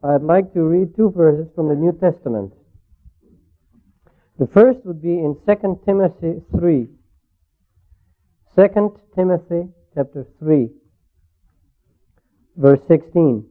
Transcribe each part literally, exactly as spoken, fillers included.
I'd like to read two verses from the New Testament. The first would be in Second Timothy three. Second Timothy chapter three, verse sixteen.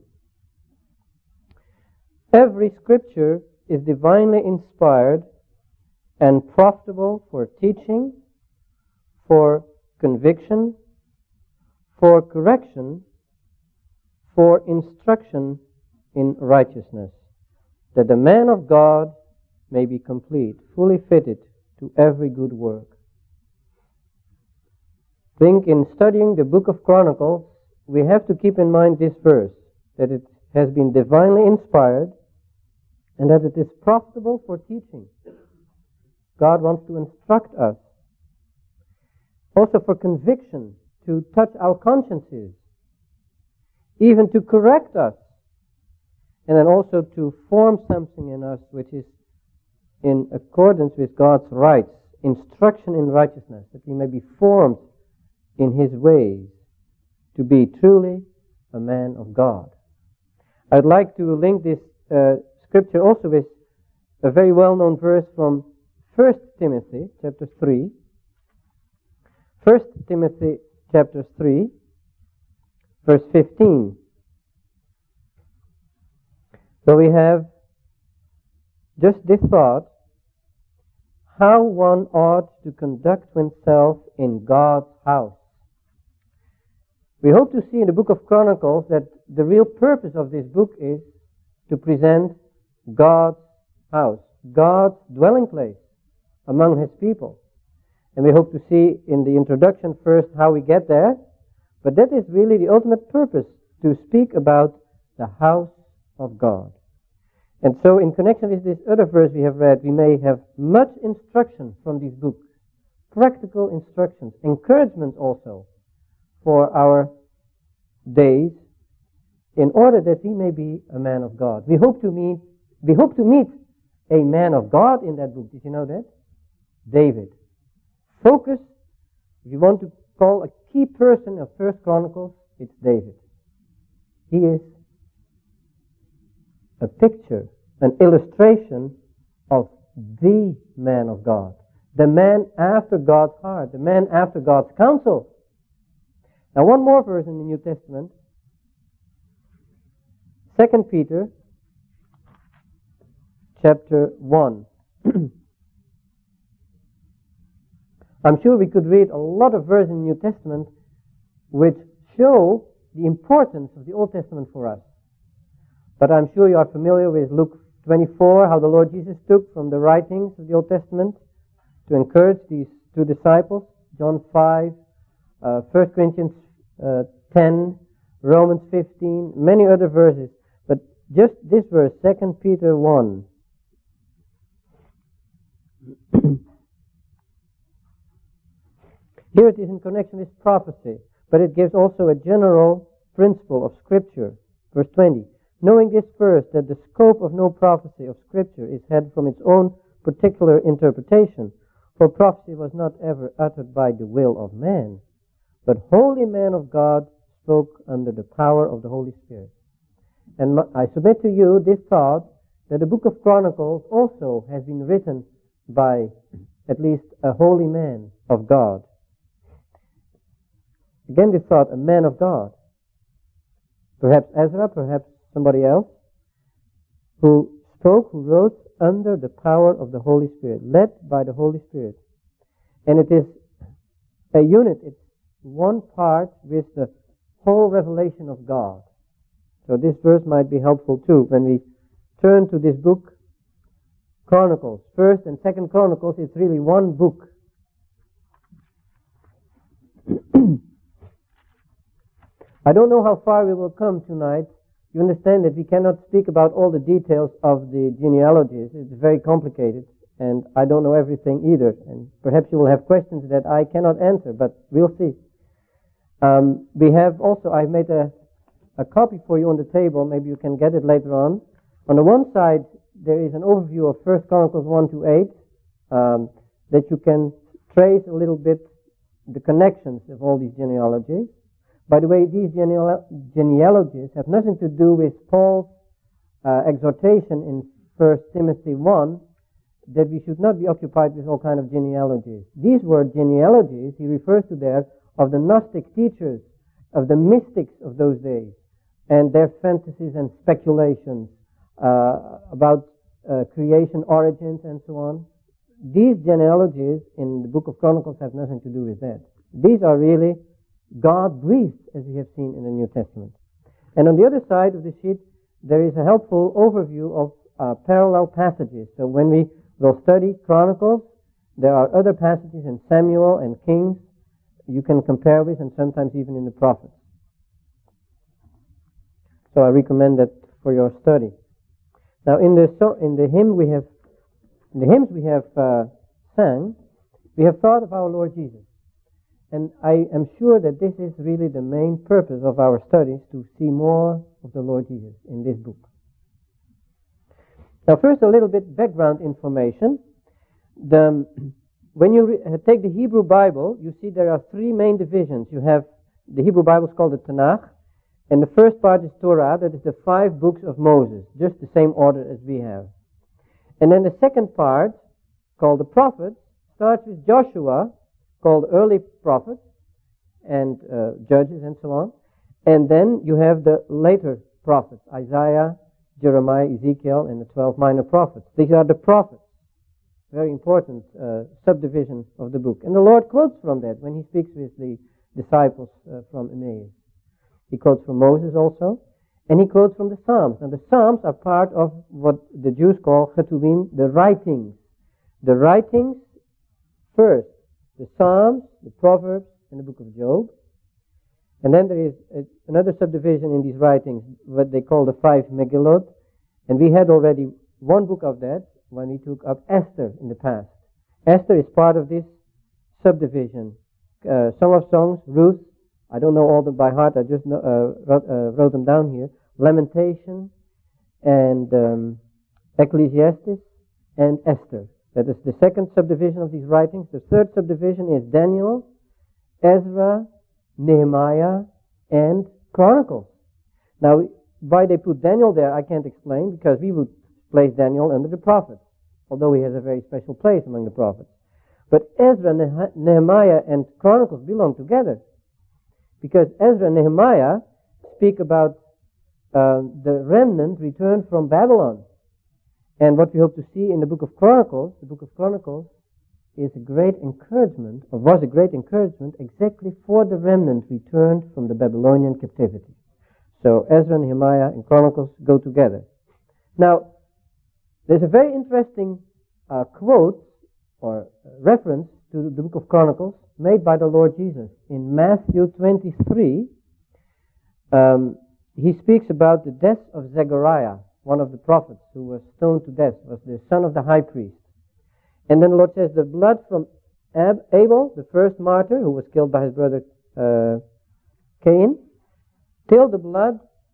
Every scripture is divinely inspired and profitable for teaching, for conviction, for correction, for instruction in righteousness, that the man of God may be complete, fully fitted to every good work. Think in studying the book of Chronicles, we have to keep in mind this verse, that it has been divinely inspired and that it is profitable for teaching. God wants to instruct us. Also for conviction, to touch our consciences, even to correct us, and then also to form something in us which is in accordance with God's rights, instruction in righteousness, that we may be formed in His ways to be truly a man of God. I'd like to link this uh, scripture also with a very well-known verse from First Timothy chapter three. First Timothy chapter three, verse fifteen. So we have just this thought, how one ought to conduct oneself in God's house. We hope to see in the book of Chronicles that the real purpose of this book is to present God's house, God's dwelling place among His people. And we hope to see in the introduction first how we get there, but that is really the ultimate purpose, to speak about the house of God. And so in connection with this other verse we have read, we may have much instruction from these books, practical instructions, encouragement also for our days, in order that we may be a man of God. We hope to meet, we hope to meet a man of God in that book. Did you know that? David. Focus, if you want to call a key person of First Chronicles, it's David. He is a picture, an illustration of the man of God, the man after God's heart, the man after God's counsel. Now one more verse in the New Testament, Second Peter chapter one. I'm sure we could read a lot of verses in the New Testament which show the importance of the Old Testament for us. But I'm sure you are familiar with Luke twenty-four, how the Lord Jesus took from the writings of the Old Testament to encourage these two disciples. John five, uh, First Corinthians uh, ten, Romans fifteen, many other verses. But just this verse, Second Peter one. Here it is in connection with prophecy, but it gives also a general principle of Scripture. Verse twenty. Knowing this first, that the scope of no prophecy of Scripture is had from its own particular interpretation, for prophecy was not ever uttered by the will of man, but holy men of God spoke under the power of the Holy Spirit. And I submit to you this thought, that the book of Chronicles also has been written by at least a holy man of God. Again this thought, a man of God. Perhaps Ezra, perhaps somebody else, who spoke, who wrote under the power of the Holy Spirit, led by the Holy Spirit. And it is a unit, it's one part with the whole revelation of God. So this verse might be helpful too when we turn to this book, Chronicles. First and Second Chronicles is really one book. I don't know how far we will come tonight. You understand that we cannot speak about all the details of the genealogies. It's very complicated, and I don't know everything either. And perhaps you will have questions that I cannot answer, but we'll see. Um, we have also, I've made a, a copy for you on the table. Maybe you can get it later on. On the one side, there is an overview of First Chronicles one to eight, um, that you can trace a little bit the connections of all these genealogies. By the way, these geneal- genealogies have nothing to do with Paul's uh, exhortation in First Timothy one that we should not be occupied with all kind of genealogies. These were genealogies he refers to there of the Gnostic teachers, of the mystics of those days, and their fantasies and speculations uh, about uh, creation origins and so on. These genealogies in the book of Chronicles have nothing to do with that. These are really God-breathed, as we have seen in the New Testament. And on the other side of the sheet, there is a helpful overview of uh, parallel passages. So when we will study Chronicles, there are other passages in Samuel and Kings you can compare with, and sometimes even in the prophets. So I recommend that for your study. Now, in the so, in the hymn we have, in the hymns we have uh, sang, we have thought of our Lord Jesus, and I am sure that this is really the main purpose of our studies, to see more of the Lord Jesus in this book. Now, first, a little bit background information. The, when you re- take the Hebrew Bible, you see there are three main divisions. You have the Hebrew Bible is called the Tanakh, and the first part is Torah, that is the five books of Moses, just the same order as we have. And then the second part, called the Prophets, starts with Joshua, called early prophets, and uh, judges and so on. And then you have the later prophets, Isaiah, Jeremiah, Ezekiel, and the twelve minor prophets. These are the prophets. Very important uh, subdivision of the book. And the Lord quotes from that when he speaks with the disciples uh, from Emmaus. He quotes from Moses also, and he quotes from the Psalms. And the Psalms are part of what the Jews call Ketuvim, the writings. The writings first, the Psalms, the Proverbs, and the book of Job. And then there is a, another subdivision in these writings, what they call the five Megillot. And we had already one book of that when we took up Esther in the past. Esther is part of this subdivision. Uh, Song of Songs, Ruth, I don't know all them by heart, I just know, uh, wrote, uh, wrote them down here. Lamentation, and um, Ecclesiastes, and Esther. That is the second subdivision of these writings. The third subdivision is Daniel, Ezra, Nehemiah, and Chronicles. Now, why they put Daniel there, I can't explain, because we would place Daniel under the prophets, although he has a very special place among the prophets. But Ezra, Nehemiah, and Chronicles belong together, because Ezra and Nehemiah speak about uh, the remnant returned from Babylon. And what we hope to see in the book of Chronicles, the book of Chronicles is a great encouragement, or was a great encouragement, exactly for the remnant returned from the Babylonian captivity. So Ezra, Nehemiah, and Chronicles go together. Now, there's a very interesting uh, quote or reference to the book of Chronicles made by the Lord Jesus. In Matthew twenty-three, um, he speaks about the death of Zechariah, one of the prophets who was stoned to death, was the son of the high priest. And then the Lord says, the blood from Ab- Abel, the first martyr, who was killed by his brother uh, Cain, till the blood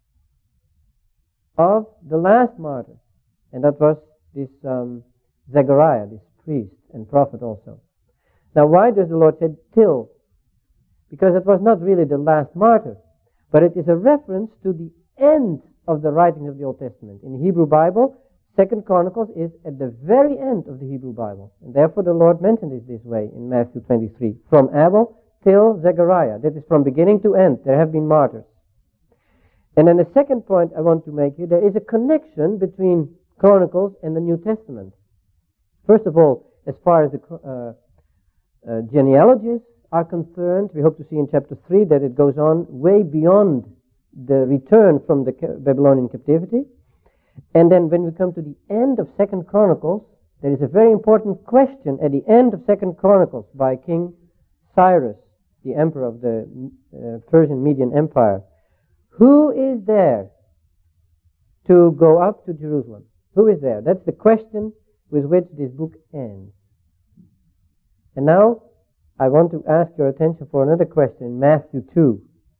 of the last martyr. And that was this um, Zechariah, this priest and prophet also. Now, why does the Lord say till? Because it was not really the last martyr, but it is a reference to the end of the writings of the Old Testament. In the Hebrew Bible, Second Chronicles is at the very end of the Hebrew Bible. And therefore the Lord mentioned it this way in Matthew twenty-three. From Abel till Zechariah. That is from beginning to end. There have been martyrs. And then the second point I want to make here, there is a connection between Chronicles and the New Testament. First of all, as far as the uh, uh, genealogies are concerned, we hope to see in chapter three that it goes on way beyond the return from the Babylonian captivity. And then when we come to the end of Second Chronicles, there is a very important question at the end of Second Chronicles by King Cyrus, the emperor of the uh, Persian Median Empire. Who is there to go up to Jerusalem? Who is there? That's the question with which this book ends. And now I want to ask your attention for another question, Matthew two.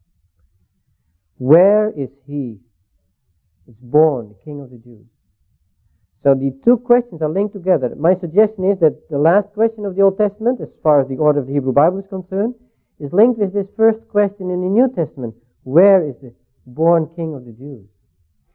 Where is he? It's born, the King of the Jews. So the two questions are linked together. My suggestion is that the last question of the Old Testament, as far as the order of the Hebrew Bible is concerned, is linked with this first question in the New Testament. Where is the born King of the Jews?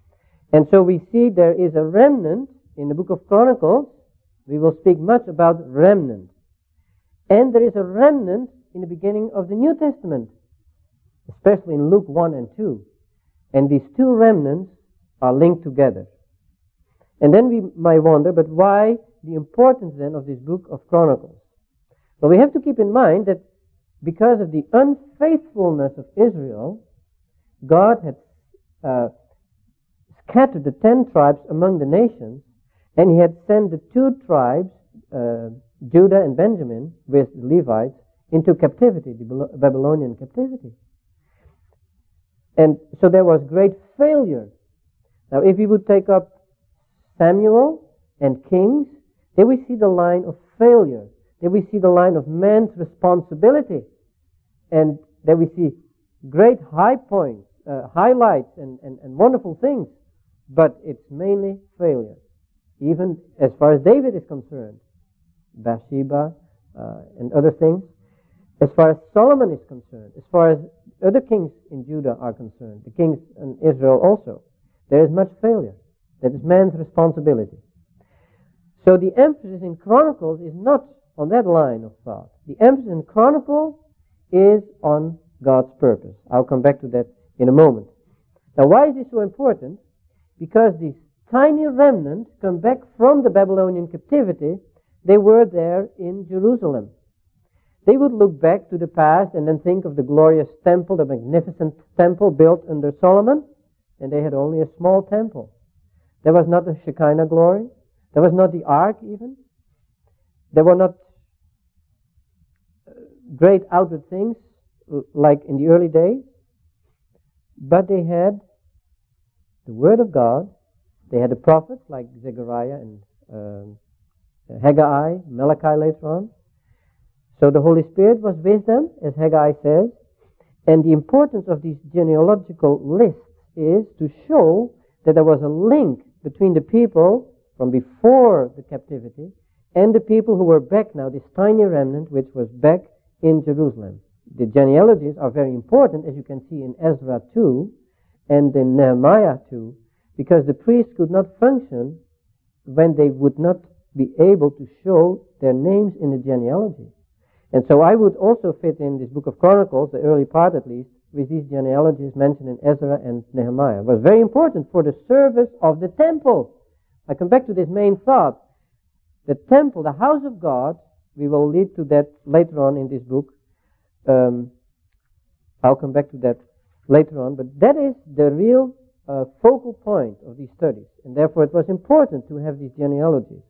And so we see there is a remnant in the book of Chronicles. We will speak much about remnant. And there is a remnant in the beginning of the New Testament, especially in Luke one and two. And these two remnants are linked together. And then we might wonder, but why the importance then of this book of Chronicles? Well, we have to keep in mind that because of the unfaithfulness of Israel, God had uh, scattered the ten tribes among the nations, and he had sent the two tribes, uh, Judah and Benjamin, with the Levites, into captivity, the Babylonian captivity. And so there was great failure. Now, if we would take up Samuel and Kings, then we see the line of failure. Then we see the line of man's responsibility. And then we see great high points, uh, highlights and, and, and wonderful things. But it's mainly failure. Even as far as David is concerned. Bathsheba uh, and other things. As far as Solomon is concerned. As far as other kings in Judah are concerned. The kings in Israel also. There is much failure. That is man's responsibility. So the emphasis in Chronicles is not on that line of thought. The emphasis in Chronicles is on God's purpose. I'll come back to that in a moment. Now, why is this so important? Because these tiny remnants come back from the Babylonian captivity. They were there in Jerusalem. They would look back to the past and then think of the glorious temple, the magnificent temple built under Solomon, and they had only a small temple. There was not the Shekinah glory. There was not the ark even. There were not great outward things like in the early days. But they had the Word of God. They had the prophets like Zechariah and uh, Haggai, Malachi later on. So the Holy Spirit was with them, as Haggai says. And the importance of these genealogical lists is to show that there was a link between the people from before the captivity and the people who were back now, this tiny remnant which was back in Jerusalem. The genealogies are very important, as you can see in Ezra two and in Nehemiah two, because the priests could not function when they would not be able to show their names in the genealogy. And so I would also fit in this book of Chronicles, the early part at least, with these genealogies mentioned in Ezra and Nehemiah. It was very important for the service of the temple. I come back to this main thought. The temple, the house of God, we will lead to that later on in this book. Um, I'll come back to that later on, but that is the real uh, focal point of these studies, and therefore it was important to have these genealogies.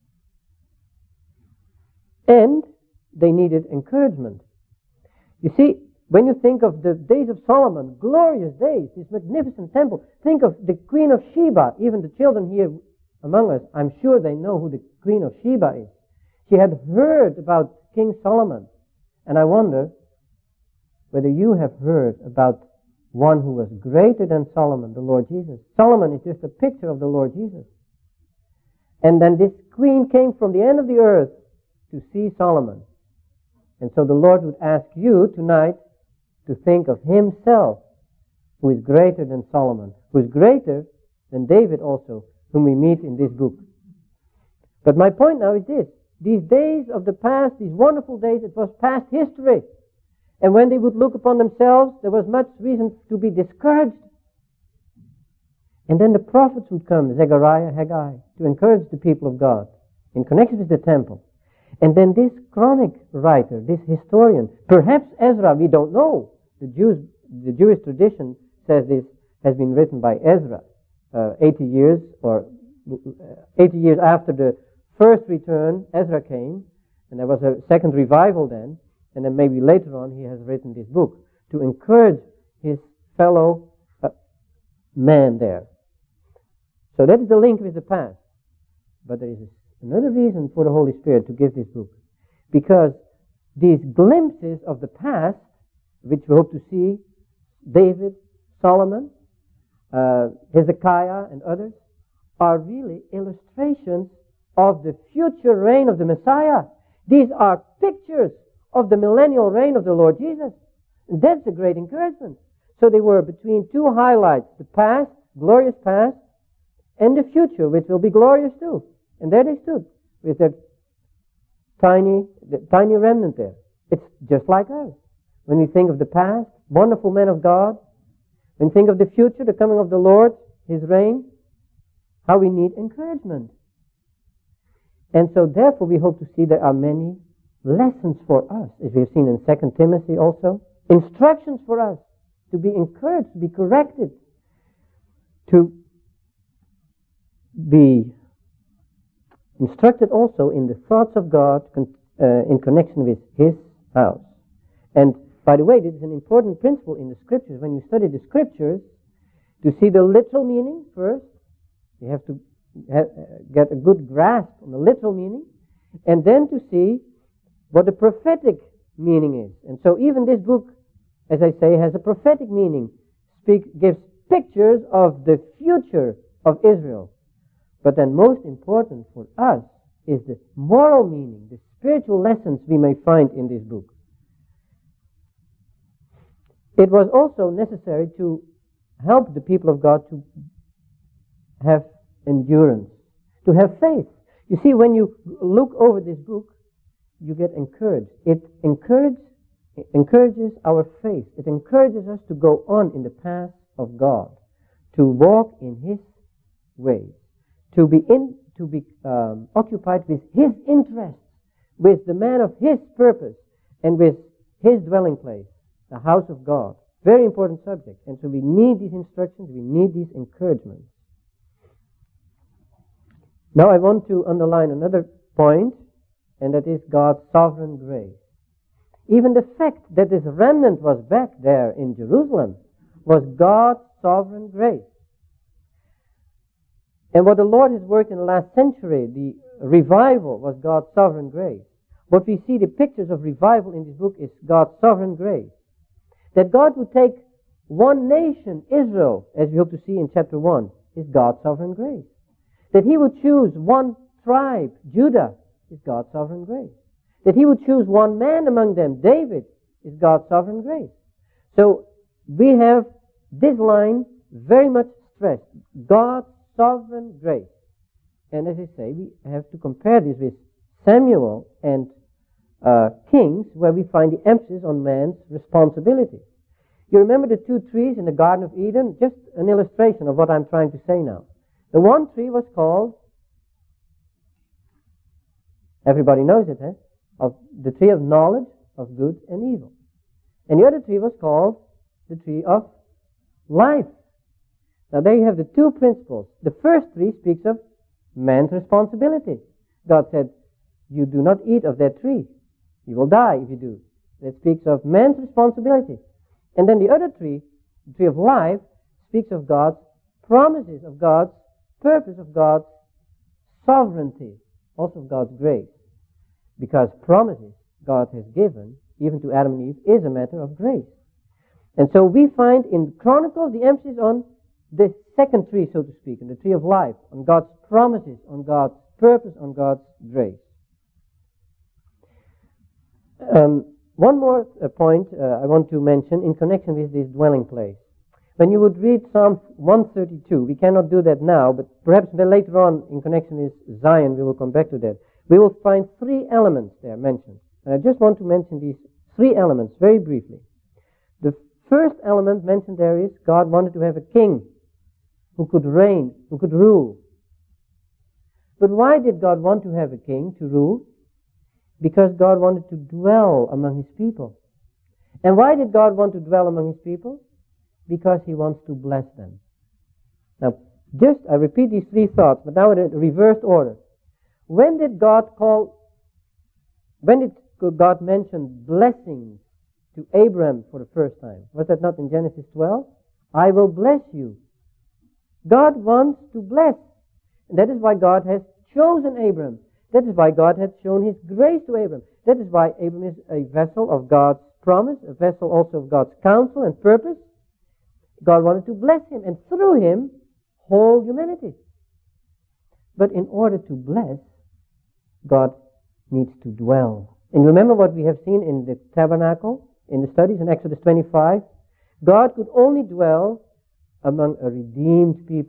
And they needed encouragement. You see, when you think of the days of Solomon, glorious days, this magnificent temple, think of the Queen of Sheba. Even the children here among us, I'm sure they know who the Queen of Sheba is. She had heard about King Solomon. And I wonder whether you have heard about one who was greater than Solomon, the Lord Jesus. Solomon is just a picture of the Lord Jesus. And then this queen came from the end of the earth to see Solomon. And so the Lord would ask you tonight to think of himself, who is greater than Solomon, who is greater than David also, whom we meet in this book. But my point now is this. These days of the past, these wonderful days, it was past history. And when they would look upon themselves, there was much reason to be discouraged. And then the prophets would come, Zechariah, Haggai, to encourage the people of God in connection with the temple. And then this chronic writer, this historian, perhaps Ezra, we don't know. The Jews, the Jewish tradition says this has been written by Ezra, uh, eighty years or eighty years after the first return. Ezra came, and there was a second revival then, and then maybe later on he has written this book to encourage his fellow uh, man there. So that is the link with the past. But there is another reason for the Holy Spirit to give this book. Because these glimpses of the past, which we hope to see, David, Solomon, uh, Hezekiah, and others, are really illustrations of the future reign of the Messiah. These are pictures of the millennial reign of the Lord Jesus. And that's a great encouragement. So they were between two highlights, the past, glorious past, and the future, which will be glorious too. And there they stood with their tiny, the tiny remnant there. It's just like us. When we think of the past, wonderful men of God, when we think of the future, the coming of the Lord, His reign, how we need encouragement. And so therefore we hope to see there are many lessons for us, as we have seen in Second Timothy also, instructions for us to be encouraged, to be corrected, to be instructed also in the thoughts of God con- uh, in connection with His house. And by the way, this is an important principle in the Scriptures. When you study the Scriptures, to see the literal meaning first, you have to ha- get a good grasp on the literal meaning, and then to see what the prophetic meaning is. And so even this book, as I say, has a prophetic meaning, speak, gives pictures of the future of Israel. But then most important for us is the moral meaning, the spiritual lessons we may find in this book. It was also necessary to help the people of God to have endurance, to have faith. You see, when you look over this book, you get encouraged. It encourage, it encourages our faith. It encourages us to go on in the path of God, to walk in His ways, to be in, to be um, occupied with His interests, with the man of His purpose, and with His dwelling place, the house of God. Very important subject. And so we need these instructions, we need these encouragements. Now I want to underline another point, and that is God's sovereign grace. Even the fact that this remnant was back there in Jerusalem was God's sovereign grace. And what the Lord has worked in the last century, the revival, was God's sovereign grace. What we see, the pictures of revival in this book, is God's sovereign grace. That God would take one nation, Israel, as we hope to see in chapter one, is God's sovereign grace. That He would choose one tribe, Judah, is God's sovereign grace. That He would choose one man among them, David, is God's sovereign grace. So we have this line very much stressed, God's sovereign grace. And as I say, we have to compare this with Samuel and uh, Kings, where we find the emphasis on man's responsibility. You remember the two trees in the Garden of Eden? Just an illustration of what I'm trying to say now. The one tree was called, everybody knows it, eh? Of the tree of knowledge of good and evil. And the other tree was called the tree of life. Now there you have the two principles. The first tree speaks of man's responsibility. God said, you do not eat of that tree. You will die if you do. That speaks of man's responsibility. And then the other tree, the tree of life, speaks of God's promises, of God's purpose, of God's sovereignty, also of God's grace. Because promises God has given, even to Adam and Eve, is a matter of grace. And so we find in Chronicles the emphasis on the second tree, so to speak, on the tree of life, on God's promises, on God's purpose, on God's grace. Um, one more uh, point uh, I want to mention in connection with this dwelling place. When you would read Psalm one thirty-two, we cannot do that now, but perhaps later on in connection with Zion we will come back to that. We will find three elements there mentioned. And I just want to mention these three elements very briefly. The first element mentioned there is God wanted to have a king who could reign, who could rule. But why did God want to have a king to rule? Because God wanted to dwell among His people. And why did God want to dwell among His people? Because He wants to bless them. Now, just, I repeat these three thoughts, but now in a reversed order. When did God call, when did God mention blessings to Abraham for the first time? Was that not in Genesis twelve? I will bless you. God wants to bless. And that is why God has chosen Abraham. That is why God has shown His grace to Abraham. That is why Abraham is a vessel of God's promise, a vessel also of God's counsel and purpose. God wanted to bless him, and through him, whole humanity. But in order to bless, God needs to dwell. And remember what we have seen in the tabernacle, in the studies in Exodus twenty-five? God could only dwell among a redeemed people.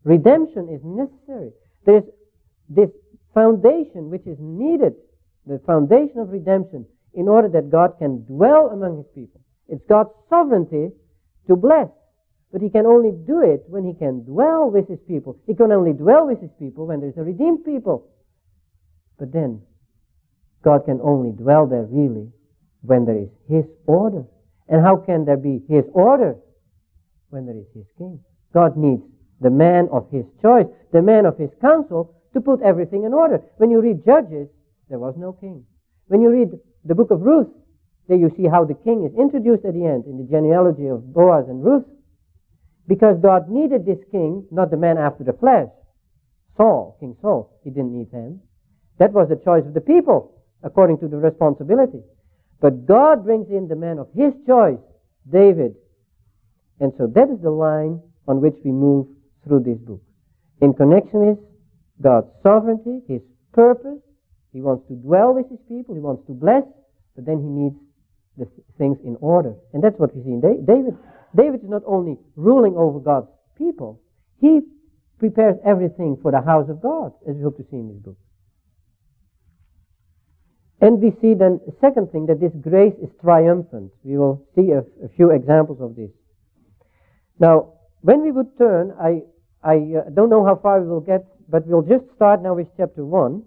Redemption is necessary. There is this foundation which is needed, the foundation of redemption, in order that God can dwell among His people. It's God's sovereignty to bless, but He can only do it when He can dwell with His people. He can only dwell with His people when there's a redeemed people. But then, God can only dwell there really when there is His order. And how can there be His order when there is His king? God needs the man of His choice, the man of His counsel, to put everything in order. When you read Judges, there was no king. When you read the book of Ruth, there you see how the king is introduced at the end in the genealogy of Boaz and Ruth. Because God needed this king, not the man after the flesh. Saul, King Saul, He didn't need him. That was the choice of the people, according to the responsibility. But God brings in the man of His choice, David. And so that is the line on which we move through this book. In connection with God's sovereignty, His purpose, He wants to dwell with His people, He wants to bless, but then He needs the th- things in order. And that's what we see in da- David. David is not only ruling over God's people, he prepares everything for the house of God, as we hope to see in this book. And we see then, the second thing, that this grace is triumphant. We will see a, a few examples of this. Now, when we would turn, I, I uh, don't know how far we will get, but we'll just start now with chapter one.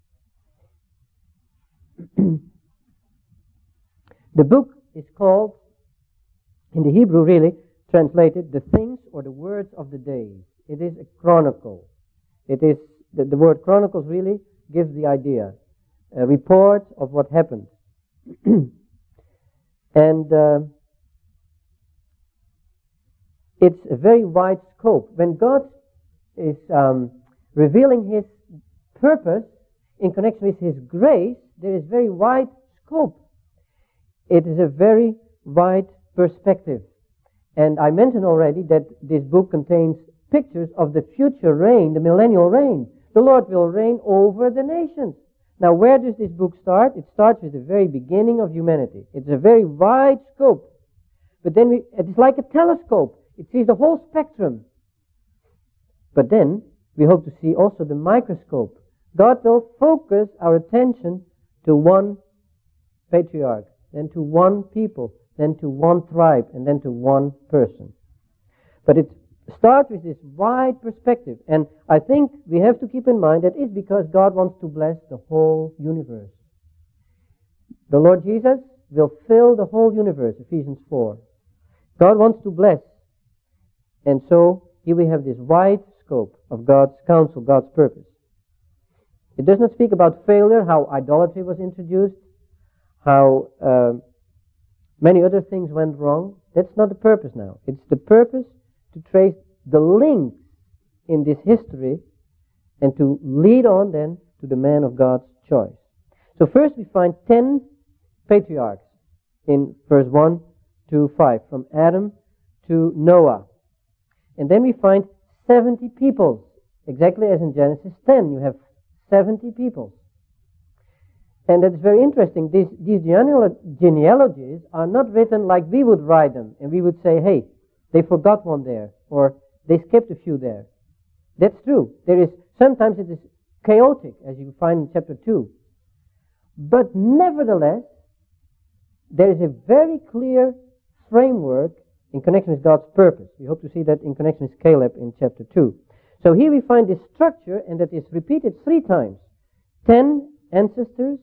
The book is called, in the Hebrew really, translated, the things or the words of the days. It is a chronicle. It is, the, the word chronicles really gives the idea, a report of what happened. And uh, it's a very wide scope. When God is um, revealing His purpose in connection with His grace, there is very wide scope. It is a very wide perspective. And I mentioned already that this book contains pictures of the future reign, the millennial reign. The Lord will reign over the nations. Now, where does this book start? It starts with the very beginning of humanity. It's a very wide scope. But then we, it's like a telescope. It sees the whole spectrum. But then we hope to see also the microscope. God will focus our attention to one patriarch, then to one people, then to one tribe, and then to one person. But it starts with this wide perspective. And I think we have to keep in mind that it's because God wants to bless the whole universe. The Lord Jesus will fill the whole universe, Ephesians four. God wants to bless. And so here we have this wide scope of God's counsel, God's purpose. It does not speak about failure, how idolatry was introduced, how uh, many other things went wrong. That's not the purpose now. It's the purpose to trace the links in this history and to lead on then to the man of God's choice. So first we find ten patriarchs in verse one to five, from Adam to Noah. And then we find seventy peoples, exactly as in Genesis ten. You have seventy peoples. And that's very interesting. These, these genealogies are not written like we would write them. And we would say, hey, they forgot one there, or they skipped a few there. That's true. There is, sometimes it is chaotic, as you find in chapter two. But nevertheless, there is a very clear framework in connection with God's purpose. We hope to see that in connection with Caleb in chapter two. So here we find this structure, and that is repeated three times. Ten ancestors,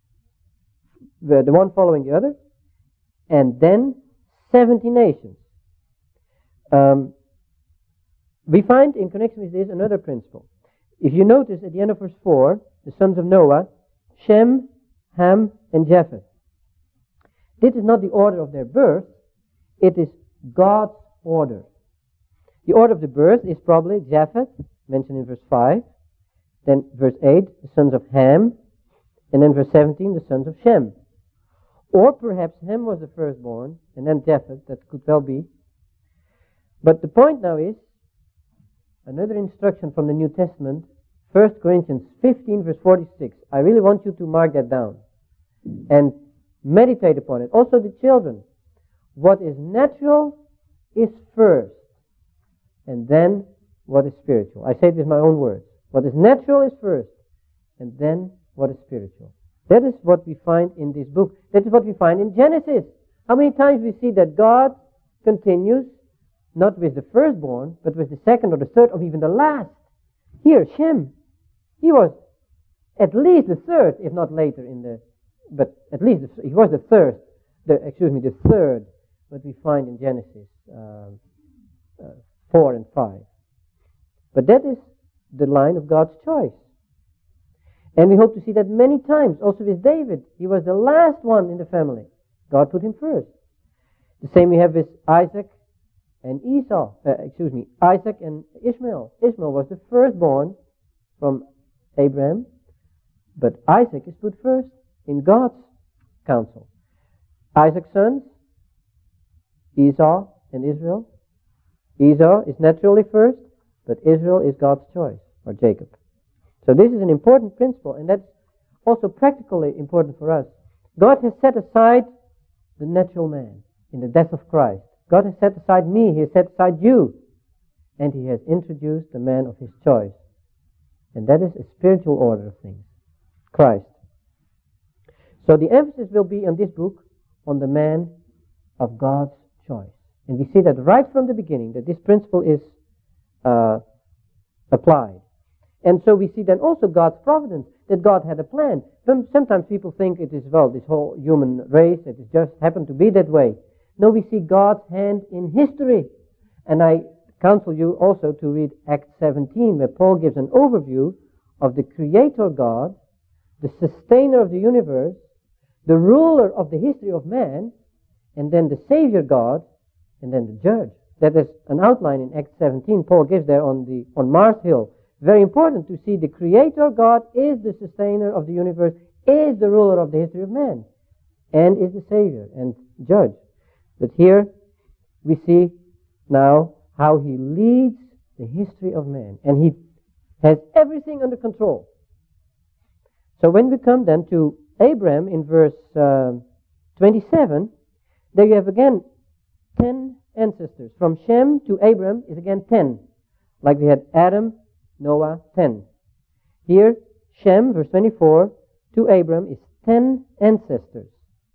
the, the one following the other, and then seventy nations. Um, we find in connection with this another principle. If you notice at the end of verse four, the sons of Noah, Shem, Ham, and Japheth. This is not the order of their birth, it is God's order. The order of the birth is probably Japheth, mentioned in verse five, then verse eight, the sons of Ham, and then verse seventeen, the sons of Shem. Or perhaps Ham was the firstborn, and then Japheth, that could well be. But the point now is, another instruction from the New Testament, First Corinthians fifteen, verse forty-six. I really want you to mark that down and meditate upon it. Also the children. What is natural is first, and then what is spiritual. I say it with my own words. What is natural is first, and then what is spiritual. That is what we find in this book. That is what we find in Genesis. How many times we see that God continues, not with the firstborn, but with the second or the third or even the last. Here, Shem, he was at least the third, if not later in the, but at least the, he was the third, the, excuse me, the third, what we find in Genesis uh, uh, four and five. But that is the line of God's choice. And we hope to see that many times. Also with David, he was the last one in the family. God put him first. The same we have with Isaac and Esau, uh, excuse me, Isaac and Ishmael. Ishmael was the firstborn from Abraham, but Isaac is put first in God's counsel. Isaac's sons, Esau and Israel. Esau is naturally first, but Israel is God's choice, or Jacob. So this is an important principle, and that's also practically important for us. God has set aside the natural man in the death of Christ. God has set aside me, He has set aside you, and He has introduced the man of His choice. And that is a spiritual order of things, Christ. So the emphasis will be on this book, on the man of God's choice. And we see that right from the beginning, that this principle is uh, applied. And so we see then also God's providence, that God had a plan. Sometimes people think it is, well, this whole human race, it just happened to be that way. No, we see God's hand in history. And I counsel you also to read Acts seventeen, where Paul gives an overview of the Creator God, the sustainer of the universe, the ruler of the history of man, and then the Savior God, and then the Judge. That is an outline in Acts seventeen Paul gives there on the on Mars Hill. Very important to see the Creator God is the sustainer of the universe, is the ruler of the history of man, and is the Savior and Judge. But here we see now how He leads the history of man, and He has everything under control. So when we come then to Abraham in verse uh, twenty-seven, there you have again ten ancestors. From Shem to Abraham is again ten. Like we had Adam, Noah, ten. Here, Shem, verse twenty-four, to Abraham is ten ancestors.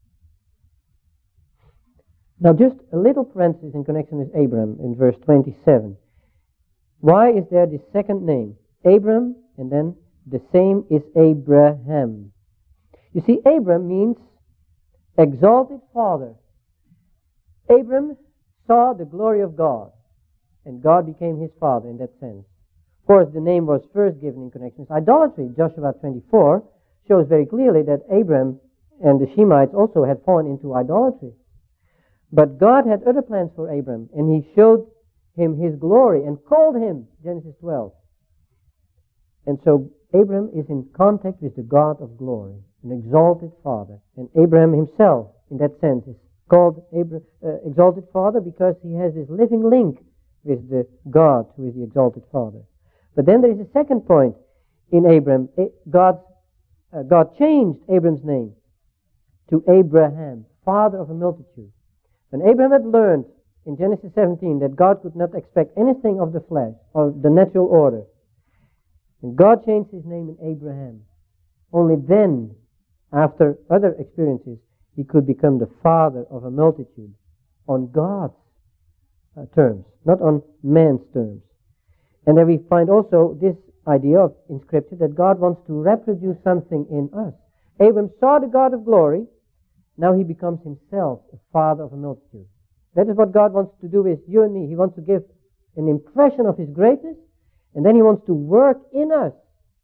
Now just a little parenthesis in connection with Abraham in verse twenty-seven. Why is there this second name? Abram, and then the same is Abraham. You see, Abram means exalted father. Abram saw the glory of God, and God became his father in that sense. Of course, the name was first given in connection with idolatry. Joshua twenty-four shows very clearly that Abram and the Shemites also had fallen into idolatry. But God had other plans for Abram, and He showed him His glory and called him, Genesis twelve. And so Abram is in contact with the God of glory, an exalted father. And Abraham himself, in that sense, is called Abra- uh, exalted father because he has this living link with the God who is the exalted father. But then there is a second point in Abram. God, uh, God changed Abram's name to Abraham, father of a multitude. When Abraham had learned in Genesis seventeen that God could not expect anything of the flesh or the natural order, and God changed his name in Abraham, only then, after other experiences, he could become the father of a multitude on God's uh, terms, not on man's terms. And then we find also this idea of, in Scripture that God wants to reproduce something in us. Abram saw the God of glory. Now he becomes himself a father of a multitude. That is what God wants to do with you and me. He wants to give an impression of His greatness, and then He wants to work in us.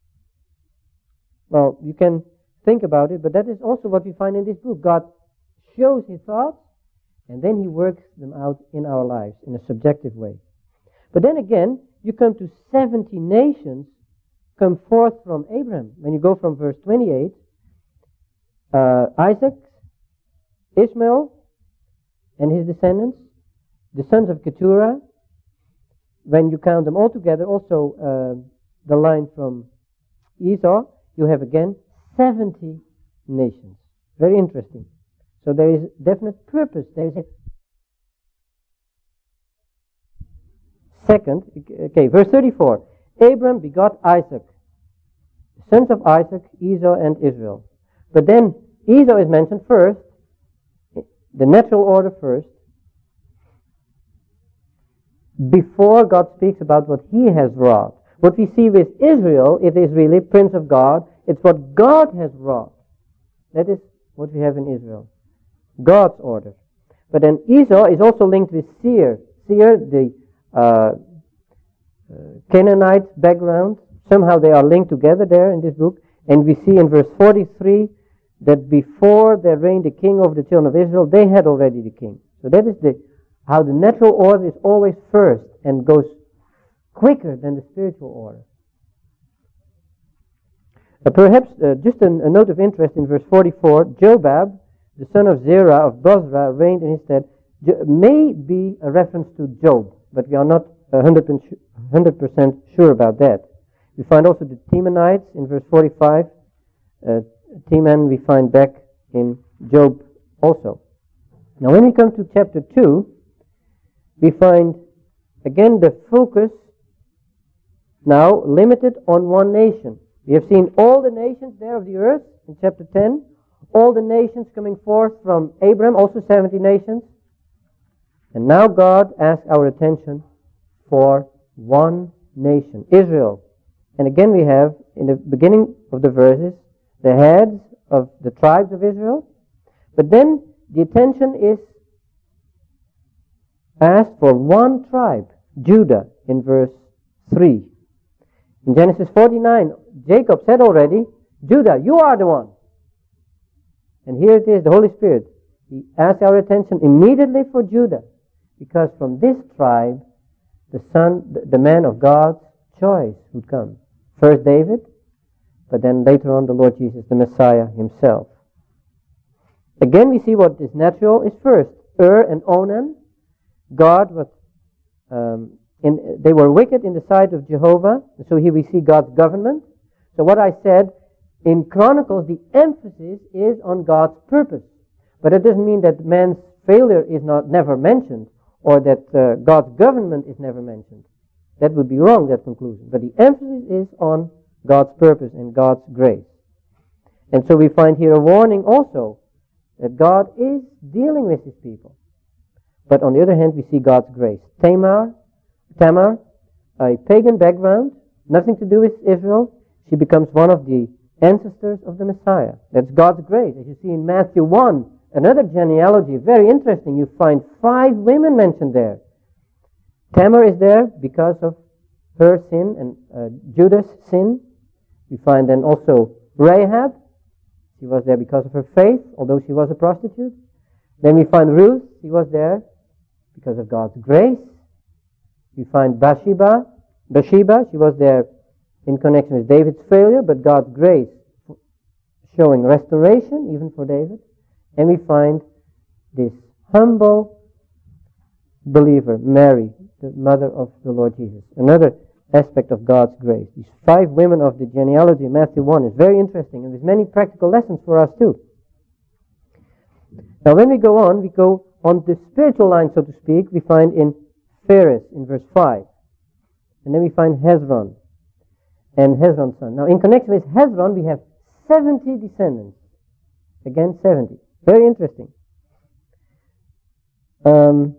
Well, you can think about it, but that is also what we find in this book. God shows His thoughts, and then He works them out in our lives in a subjective way. But then again, you come to seventy nations come forth from Abraham. When you go from verse twenty-eight, uh, Isaac, Ishmael and his descendants, the sons of Keturah, when you count them all together, also uh, the line from Esau, you have again seventy nations. Very interesting. So there is definite purpose. There is a second. Okay, verse thirty-four. Abram begot Isaac. The sons of Isaac, Esau and Israel. But then Esau is mentioned first, the natural order first, before God speaks about what he has wrought. What we see with Israel, it is really Prince of God. It's what God has wrought. That is what we have in Israel. God's order. But then Esau is also linked with Seir. Seir, the uh, uh, Canaanite background. Somehow they are linked together there in this book. And we see in verse forty-three that before there reigned a king over the children of Israel, they had already the king. So that is the how the natural order is always first and goes quicker than the spiritual order. Uh, perhaps uh, just a, a note of interest in verse forty-four, Jobab, the son of Zerah of Bozrah, reigned in his stead, jo- may be a reference to Job, but we are not one hundred percent sure about that. We find also the Temanites in verse forty-five. Uh, Teman we find back in Job also. Now when we come to chapter two, we find again the focus now limited on one nation. We have seen all the nations there of the earth in chapter ten, all the nations coming forth from Abram, also seventy nations. And now God asks our attention for one nation, Israel. And again we have, in the beginning of the verses, the heads of the tribes of Israel. But then the attention is asked for one tribe, Judah, in verse three. In Genesis forty-nine, Jacob said already, Judah, you are the one. And here it is, the Holy Spirit. He asks our attention immediately for Judah, because from this tribe, the son, the, the man of God's choice would come. First David, but then later on the Lord Jesus, the Messiah himself. Again we see what is natural is first. Ur and Onan, God was, um, in, they were wicked in the sight of Jehovah, so here we see God's government. So what I said, in Chronicles the emphasis is on God's purpose. But it doesn't mean that man's failure is not never mentioned, or that uh, God's government is never mentioned. That would be wrong, that conclusion. But the emphasis is on God's purpose and God's grace. And so we find here a warning also that God is dealing with his people. But on the other hand, we see God's grace. Tamar, Tamar, a pagan background, nothing to do with Israel. She becomes one of the ancestors of the Messiah. That's God's grace. As you see in Matthew one, another genealogy, very interesting. You find five women mentioned there. Tamar is there because of her sin and uh, Judah's sin. We find then also Rahab. She was there because of her faith, although she was a prostitute. Then we find Ruth. She was there because of God's grace. We find Bathsheba. Bathsheba, she was there in connection with David's failure, but God's grace showing restoration even for David. And we find this humble believer, Mary, the mother of the Lord Jesus. Another aspect of God's grace. These five women of the genealogy in Matthew one is very interesting, and there's many practical lessons for us too. Now when we go on, we go on the spiritual line, so to speak, we find in Phares in verse five. And then we find Hezron and Hezron's son. Now in connection with Hezron, we have seventy descendants. Again, seventy. Very interesting. Um,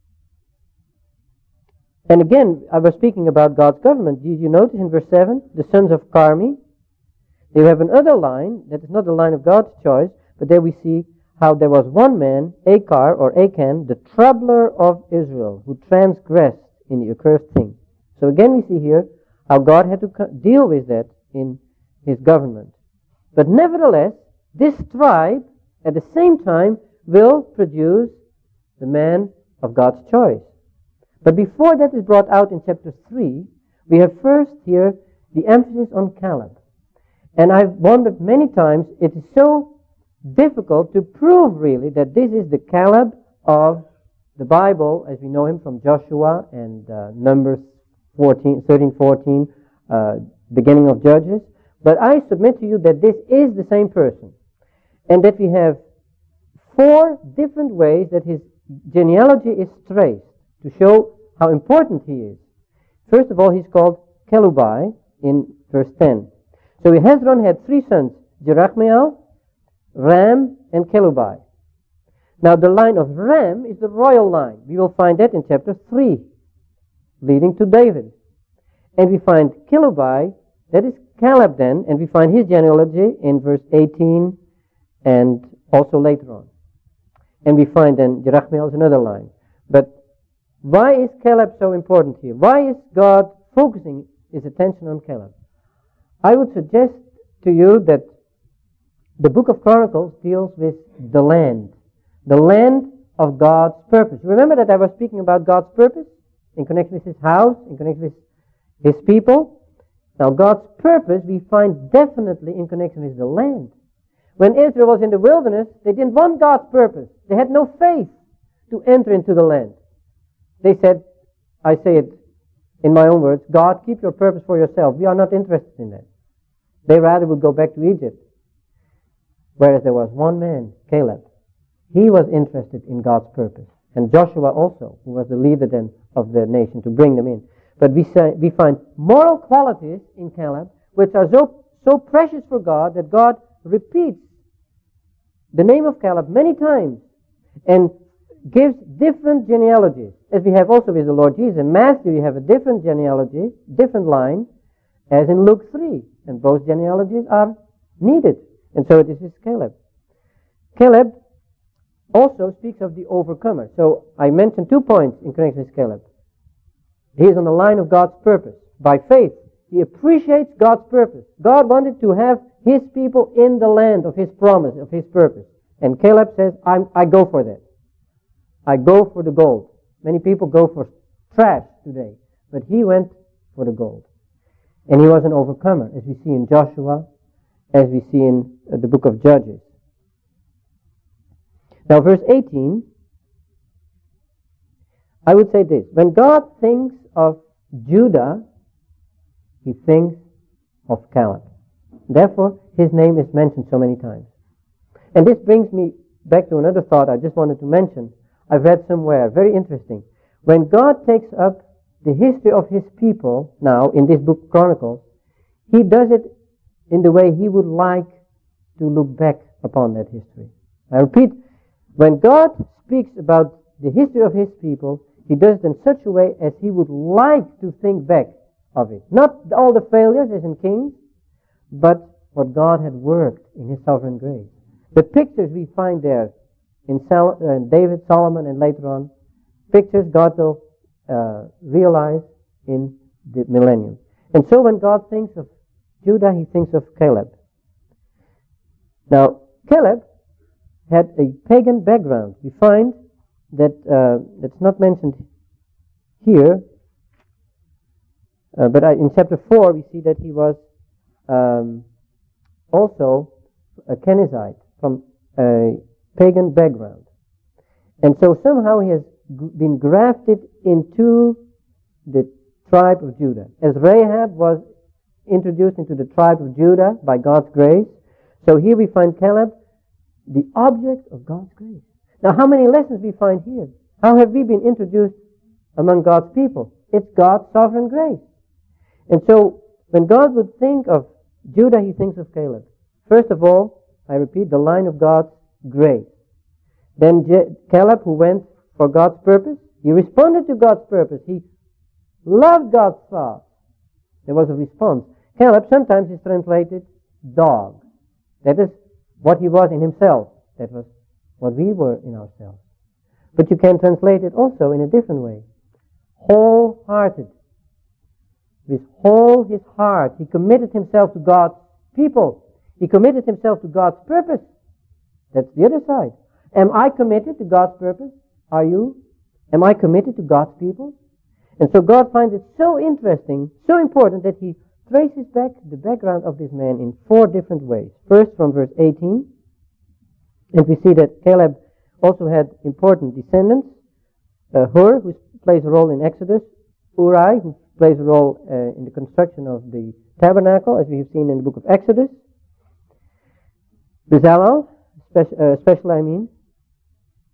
and again, I was speaking about God's government. Did you notice in verse seven, the sons of Carmi? They have another line that is not the line of God's choice, but there we see how there was one man, Achar or Achan, the troubler of Israel, who transgressed in the accursed thing. So again we see here how God had to co- deal with that in his government. But nevertheless, this tribe at the same time will produce the man of God's choice. But before that is brought out in chapter three, we have first here the emphasis on Caleb. And I've wondered many times, it is so difficult to prove really that this is the Caleb of the Bible as we know him from Joshua and uh, Numbers fourteen, thirteen, fourteen, uh, beginning of Judges. But I submit to you that this is the same person. And that we have four different ways that his genealogy is traced to show how important he is. First of all, he's called Kelubai in verse ten. So Hezron had three sons, Jerachmeel, Ram, and Kelubai. Now the line of Ram is the royal line. We will find that in chapter three, leading to David. And we find Kelubai, that is Caleb then, and we find his genealogy in verse eighteen and also later on. And we find then Jerachmeel is another line. But why is Caleb so important here? Why is God focusing his attention on Caleb? I would suggest to you that the book of Chronicles deals with the land. The land of God's purpose. Remember that I was speaking about God's purpose in connection with his house, in connection with his people. Now God's purpose we find definitely in connection with the land. When Israel was in the wilderness, they didn't want God's purpose. They had no faith to enter into the land. They said, I say it in my own words, God, keep your purpose for yourself. We are not interested in that. They rather would go back to Egypt. Whereas there was one man, Caleb. He was interested in God's purpose. And Joshua also, who was the leader then of the nation, to bring them in. But we say, we find moral qualities in Caleb which are so, so precious for God that God repeats the name of Caleb many times and gives different genealogies. As we have also with the Lord Jesus. In Matthew you have a different genealogy, different line, as in Luke three. And both genealogies are needed. And so it is with Caleb. Caleb also speaks of the overcomer. So I mentioned two points in connection with Caleb. He is on the line of God's purpose. By faith, he appreciates God's purpose. God wanted to have his people in the land of his promise, of his purpose. And Caleb says, I'm, I go for that. I go for the gold. Many people go for trash today. But he went for the gold. And he was an overcomer, as we see in Joshua, as we see in uh, the book of Judges. Now verse eighteen, I would say this. When God thinks of Judah, he thinks of Caleb. Therefore, his name is mentioned so many times. And this brings me back to another thought I just wanted to mention. I've read somewhere, very interesting. When God takes up the history of his people now in this book Chronicles, he does it in the way he would like to look back upon that history. I repeat, when God speaks about the history of his people, he does it in such a way as he would like to think back of it. Not all the failures as in Kings, but what God had worked in his sovereign grace. The pictures we find there in Sol- uh, David, Solomon, and later on, pictures God will uh, realize in the millennium. And so when God thinks of Judah, he thinks of Caleb. Now, Caleb had a pagan background. We find that uh, that's not mentioned here, uh, but I, in chapter four we see that he was um, also a Kenizzite from a pagan background. And so somehow he has g- been grafted into the tribe of Judah. As Rahab was introduced into the tribe of Judah by God's grace, so here we find Caleb, the object of God's grace. Now how many lessons we find here? How have we been introduced among God's people? It's God's sovereign grace. And so when God would think of Judah, he thinks of Caleb. First of all, I repeat, the line of God's grace. Then Je- Caleb, who went for God's purpose, he responded to God's purpose. He loved God's thoughts. There was a response. Caleb sometimes is translated dog. That is what he was in himself. That was what we were in ourselves. But you can translate it also in a different way. Wholehearted. With whole his heart, he committed himself to God's people. He committed himself to God's purpose. That's the other side. Am I committed to God's purpose? Are you? Am I committed to God's people? And so God finds it so interesting, so important that he traces back the background of this man in four different ways. First from verse eighteen, and we see that Caleb also had important descendants. Uh, Hur, who plays a role in Exodus. Uri, who plays a role uh, in the construction of the tabernacle, as we have seen in the book of Exodus. Bezalel, especially, uh, especially I mean.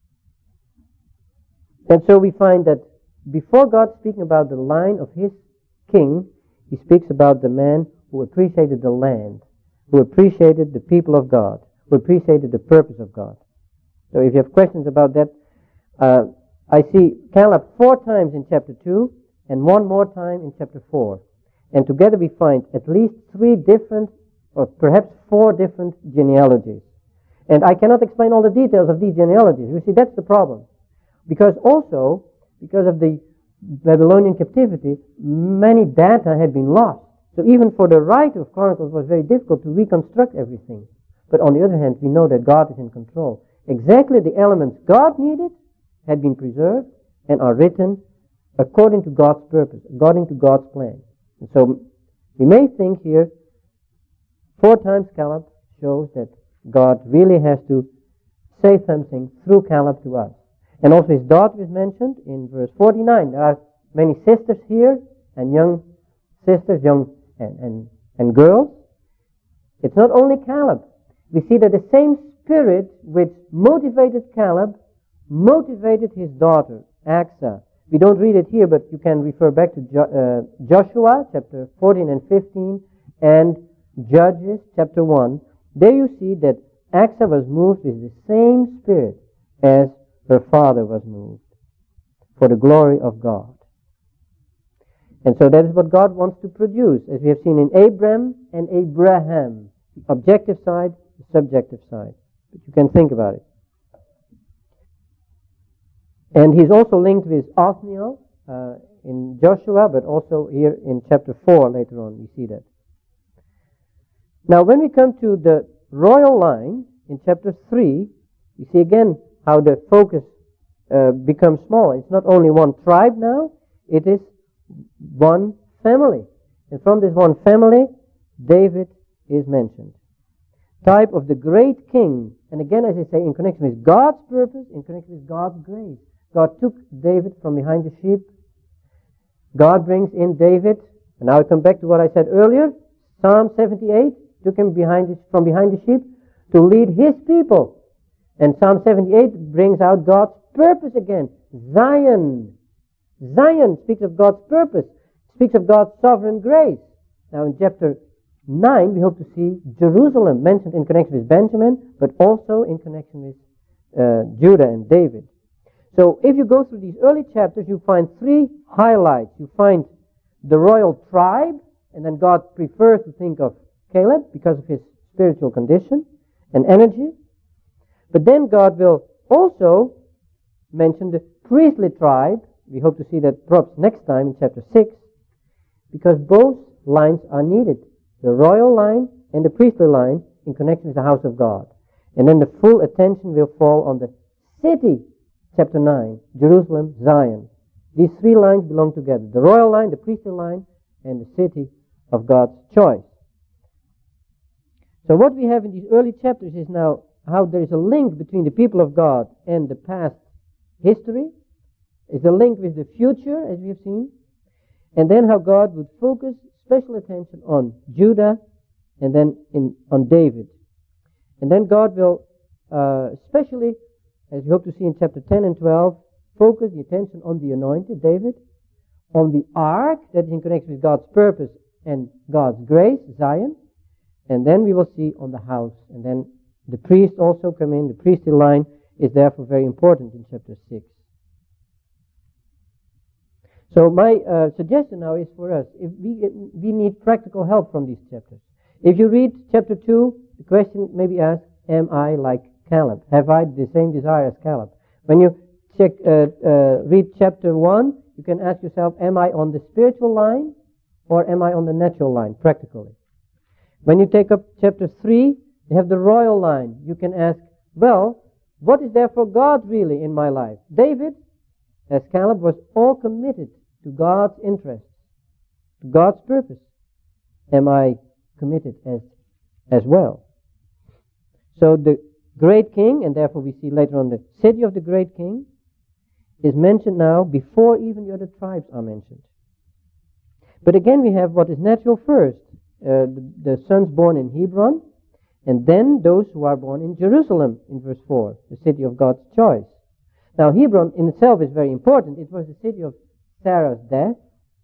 And so we find that before God speaking about the line of his king, he speaks about the man who appreciated the land, who appreciated the people of God, who appreciated the purpose of God. So if you have questions about that, uh, I see Caleb four times in chapter two and one more time in chapter four. And together we find at least three different, or perhaps four different genealogies. And I cannot explain all the details of these genealogies. You see, that's the problem. Because also, because of the Babylonian captivity, many data had been lost. So even for the writer of Chronicles, it was very difficult to reconstruct everything. But on the other hand, we know that God is in control. Exactly the elements God needed had been preserved and are written according to God's purpose, according to God's plan. And so we may think here, four times Caleb shows that God really has to say something through Caleb to us. And also his daughter is mentioned in verse forty-nine. There are many sisters here, and young sisters, young and, and, and girls. It's not only Caleb. We see that the same spirit which motivated Caleb motivated his daughter, Achsah. We don't read it here, but you can refer back to jo- uh, Joshua chapter fourteen and fifteen and Judges chapter one. There you see that Achsah was moved with the same spirit as her father was moved, for the glory of God. And so that is what God wants to produce, as we have seen in Abram and Abraham. The objective side, the subjective side. But you can think about it. And he's also linked with Othniel uh, in Joshua, but also here in chapter four later on we see that. Now when we come to the royal line in chapter three, you see again how the focus uh, becomes small. It's not only one tribe now, it is one family. And from this one family, David is mentioned. Type of the great king. And again, as I say, in connection with God's purpose, in connection with God's grace. God took David from behind the sheep. God brings in David. And now I come back to what I said earlier. Psalm seventy-eight took him behind the, from behind the sheep to lead his people. And Psalm seventy-eight brings out God's purpose again. Zion. Zion speaks of God's purpose. Speaks of God's sovereign grace. Now in chapter nine, we hope to see Jerusalem mentioned in connection with Benjamin, but also in connection with uh, Judah and David. So if you go through these early chapters, you find three highlights. You find the royal tribe, and then God prefers to think of Caleb because of his spiritual condition and energy. But then God will also mention the priestly tribe. We hope to see that perhaps next time in chapter six, because both lines are needed. The royal line and the priestly line in connection with the house of God. And then the full attention will fall on the city, chapter nine, Jerusalem, Zion. These three lines belong together. The royal line, the priestly line, and the city of God's choice. So what we have in these early chapters is now how there is a link between the people of God and the past history. Is a link with the future, as we have seen. And then how God would focus special attention on Judah and then in, on David. And then God will uh, especially, as we hope to see in chapter ten and twelve, focus the attention on the anointed David, on the ark that is in connection with God's purpose and God's grace, Zion, and then we will see on the house. And then the priests also come in. The priestly line is therefore very important in chapter six. So my uh, suggestion now is for us, if we we need practical help from these chapters. If you read chapter two, the question may be asked, am I like Caleb? Have I the same desire as Caleb? When you check uh, uh, read chapter one, you can ask yourself, am I on the spiritual line or am I on the natural line, practically? When you take up chapter three, you have the royal line. You can ask, well, what is there for God really in my life? David, as Caleb, was all committed to God's interests, to God's purpose. Am I committed as as well? So the great king, and therefore we see later on the city of the great king, is mentioned now before even the other tribes are mentioned. But again we have what is natural first, uh, the, the sons born in Hebron, and then those who are born in Jerusalem in verse four, the city of God's choice. Now Hebron in itself is very important. It was the city of Sarah's death,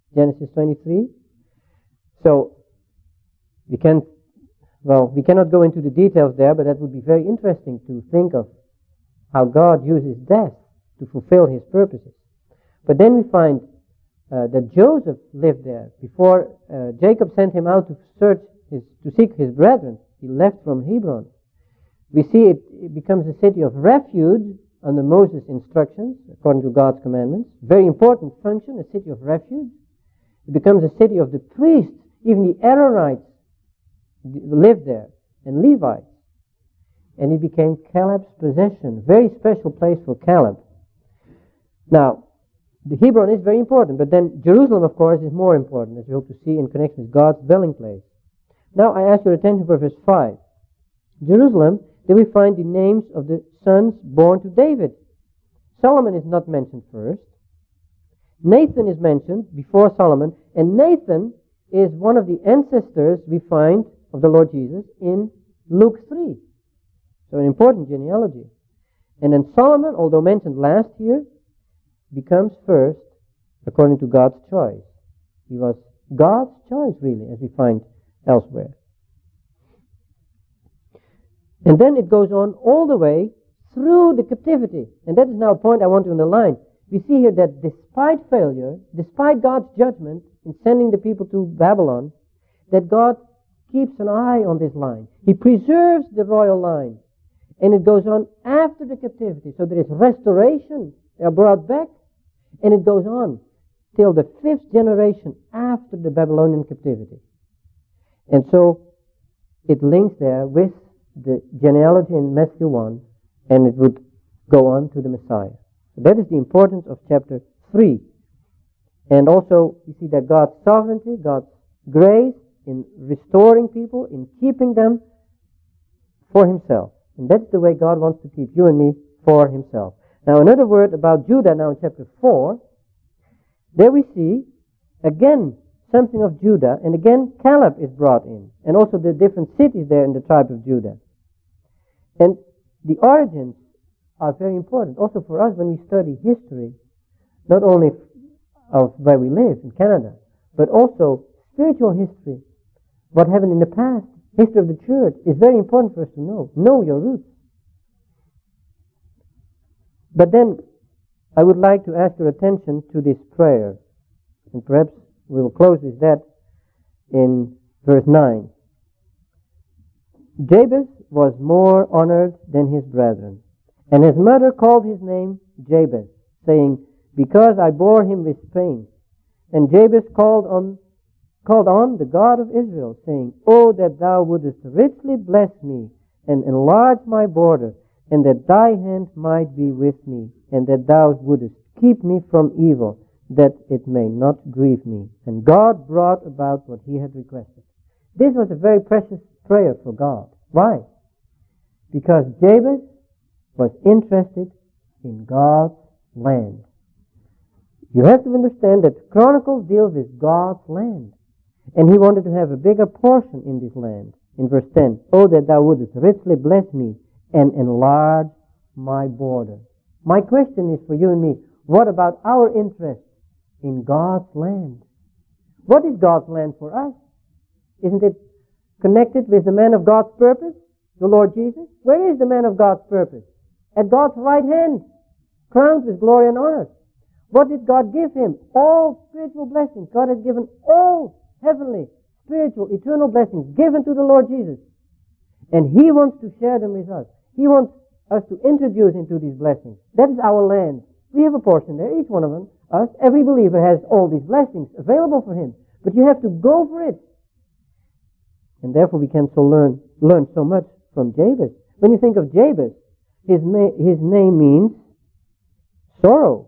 Genesis twenty-three. So, we can, well, we cannot go into the details there, but that would be very interesting to think of how God uses death to fulfill his purposes. But then we find uh, that Joseph lived there. Before uh, Jacob sent him out to search his, to seek his brethren, he left from Hebron. We see it, it becomes a city of refuge under Moses' instructions, according to God's commandments. Very important function, a city of refuge. It becomes a city of the priests. Even the Aaronite lived there, and Levites. And it became Caleb's possession. Very special place for Caleb. Now, the Hebron is very important, but then Jerusalem, of course, is more important, as we hope to see in connection with God's dwelling place. Now I ask your attention for verse five. Jerusalem, there we find the names of the sons born to David. Solomon is not mentioned first. Nathan is mentioned before Solomon, and Nathan is one of the ancestors we find of the Lord Jesus in Luke three. So an important genealogy. And then Solomon, although mentioned last here, becomes first according to God's choice. He was God's choice, really, as we find elsewhere. And then it goes on all the way through the captivity. And that is now a point I want to underline. We see here that despite failure, despite God's judgment in sending the people to Babylon, that God keeps an eye on this line. He preserves the royal line. And it goes on after the captivity. So there is restoration. They are brought back. And it goes on till the fifth generation after the Babylonian captivity. And so it links there with the genealogy in Matthew one, and it would go on to the Messiah. So that is the importance of chapter three. And also, you see that God's sovereignty, God's grace in restoring people, in keeping them for himself. And that's the way God wants to keep you and me for himself. Now, another word about Judah now in chapter four. There we see, again, something of Judah, and again, Caleb is brought in, and also the different cities there in the tribe of Judah. And the origins are very important, also for us when we study history, not only of where we live, in Canada, but also spiritual history. What happened in the past, history of the church, is very important for us to know. Know your roots. But then, I would like to ask your attention to this prayer. And perhaps we will close with that in verse nine. Jabez was more honored than his brethren, and his mother called his name Jabez, saying, because I bore him with pain. And Jabez called on, called on the God of Israel, saying, oh, that thou wouldest richly bless me, and enlarge my border, and that thy hand might be with me, and that thou wouldest keep me from evil, that it may not grieve me. And God brought about what he had requested. This was a very precious prayer for God. Why? Because Jabez was interested in God's land. You have to understand that Chronicles deals with God's land. And he wanted to have a bigger portion in this land. In verse ten, oh, that thou wouldest richly bless me and enlarge my border. My question is for you and me, what about our interest in God's land? What is God's land for us? Isn't it connected with the man of God's purpose, the Lord Jesus? Where is the man of God's purpose? At God's right hand, crowned with glory and honor. What did God give him? All spiritual blessings. God has given all heavenly, spiritual, eternal blessings given to the Lord Jesus. And he wants to share them with us. He wants us to introduce into these blessings. That is our land. We have a portion there, each one of them. Us, every believer has all these blessings available for him. But you have to go for it. And therefore we can so learn, learn so much from Jabez. When you think of Jabez, his, ma- his name means sorrow.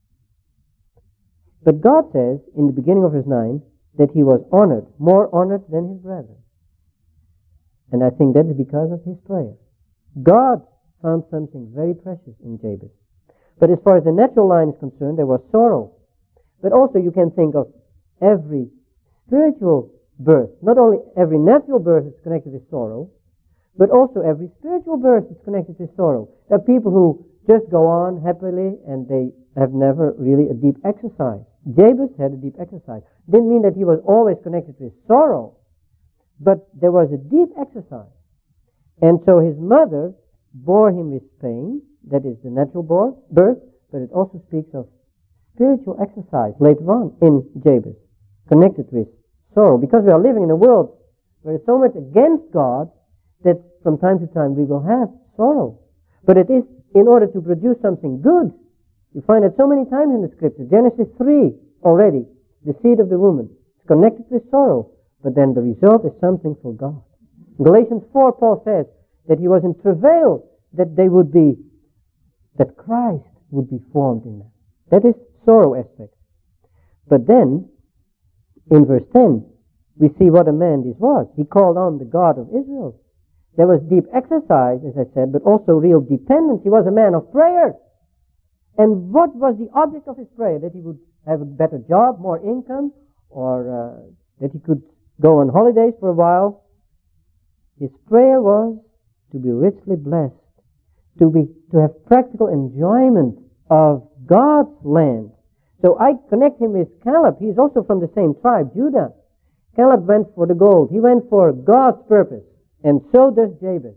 But God says, in the beginning of verse nine, that he was honored, more honored than his brethren. And I think that is because of his prayer. God found something very precious in Jabez. But as far as the natural line is concerned, there was sorrow. But also you can think of every spiritual birth. Not only every natural birth is connected with sorrow, but also every spiritual birth is connected with sorrow. There are people who just go on happily and they have never really a deep exercise. Jabez had a deep exercise. Didn't mean that he was always connected with sorrow, but there was a deep exercise. And so his mother bore him with pain, that is the natural birth, but it also speaks of spiritual exercise later on in Jabez, connected with sorrow, because we are living in a world where it's so much against God that from time to time we will have sorrow. But it is in order to produce something good. You find it so many times in the scripture. Genesis three already, the seed of the woman. It's connected with sorrow, but then the result is something for God. In Galatians four, Paul says that he was in travail that they would be, that Christ would be formed in them. That is sorrow aspect. But then, in verse ten, we see what a man this was. He called on the God of Israel. There was deep exercise, as I said, but also real dependence. He was a man of prayer. And what was the object of his prayer? That he would have a better job, more income, or uh, that he could go on holidays for a while. His prayer was to be richly blessed, to be to have practical enjoyment of God's land. So I connect him with Caleb. He's also from the same tribe, Judah. Caleb went for the gold. He went for God's purpose. And so does Jabez.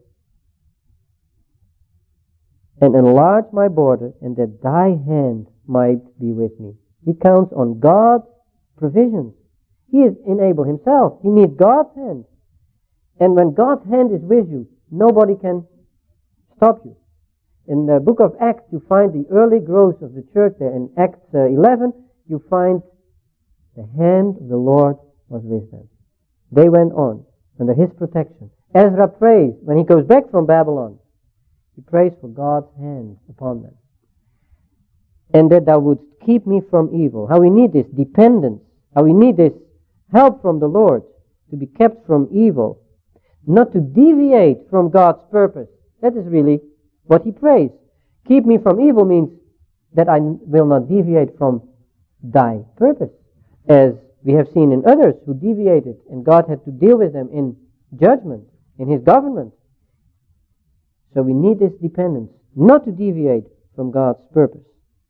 And enlarge my border, and that thy hand might be with me. He counts on God's provisions. He is unable himself. He needs God's hand. And when God's hand is with you, nobody can stop you. In the book of Acts, you find the early growth of the church there. In Acts uh, eleven, you find the hand of the Lord was with them. They went on under his protection. Ezra prays when he goes back from Babylon. He prays for God's hand upon them. And that thou wouldst keep me from evil. How we need this dependence. How we need this help from the Lord to be kept from evil. Not to deviate from God's purpose. That is really what he prays. Keep me from evil means that I will not deviate from thy purpose. As we have seen in others who deviated and God had to deal with them in judgment, in his government. So we need this dependence, not to deviate from God's purpose.